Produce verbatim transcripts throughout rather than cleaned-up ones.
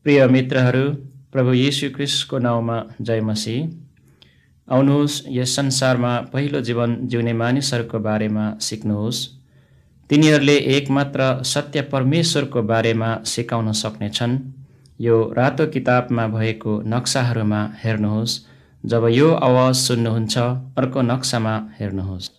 प्रिय मित्रहरू, प्रभु येशू ख्रीष्टको नाउँमा जय मसीह। आउनुहोस्, यस संसारमा पहिलो जीवन जिउने मानिसहरूको बारेमा सिक्नुहोस्। तिनीहरूले एकमात्र सत्य परमेश्वरको बारेमा सिकाउन सक्नेछन्। यो रातो किताबमा भएको नक्साहरूमा हेर्नुहोस्। जब यो आवाज सुन्नुहुन्छ, अर्को नक्सामा हेर्नुहोस्।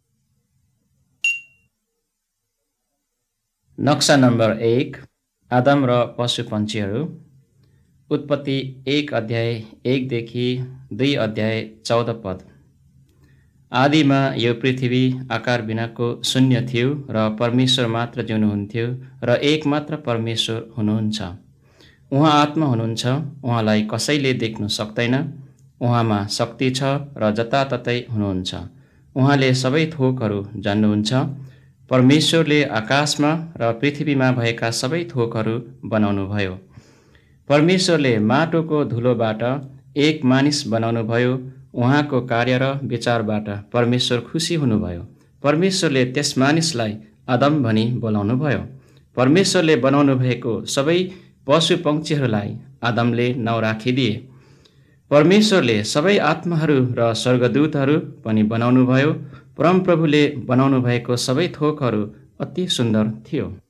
नक्सा नम्बर एक, आदम र पशु पन्छीहरू। उत्पत्ति एक अध्याय एकदेखि दुई अध्याय चौध पद। आदिमा यो पृथ्वी आकार बिनाको शून्य थियो र परमेश्वर मात्र जिउनुहुन्थ्यो र एकमात्र परमेश्वर हुनुहुन्छ। उहाँ आत्मा हुनुहुन्छ, उहाँलाई कसैले देख्न सक्दैन। उहाँमा शक्ति छ र जताततै हुनुहुन्छ। उहाँले सबै थोकहरू जान्नुहुन्छ। परमेश्वरले आकाशमा र पृथ्वीमा भएका सबै थोकहरू बनाउनुभयो। परमेश्वरले माटोको धुलोबाट एक मानिस बनाउनुभयो। उहाँको कार्य र विचारबाट परमेश्वर खुसी हुनुभयो। परमेश्वरले त्यस मानिसलाई आदम भनी बोलाउनुभयो। परमेश्वरले बनाउनु भएको सबै पशु पक्षीहरूलाई आदमले नाउँ राखिदिए। परमेश्वरले सबै आत्माहरू र स्वर्गदूतहरू पनि बनाउनुभयो। परमप्रभुले बनाउनु भएको सबै थोकहरू अति सुन्दर थियो।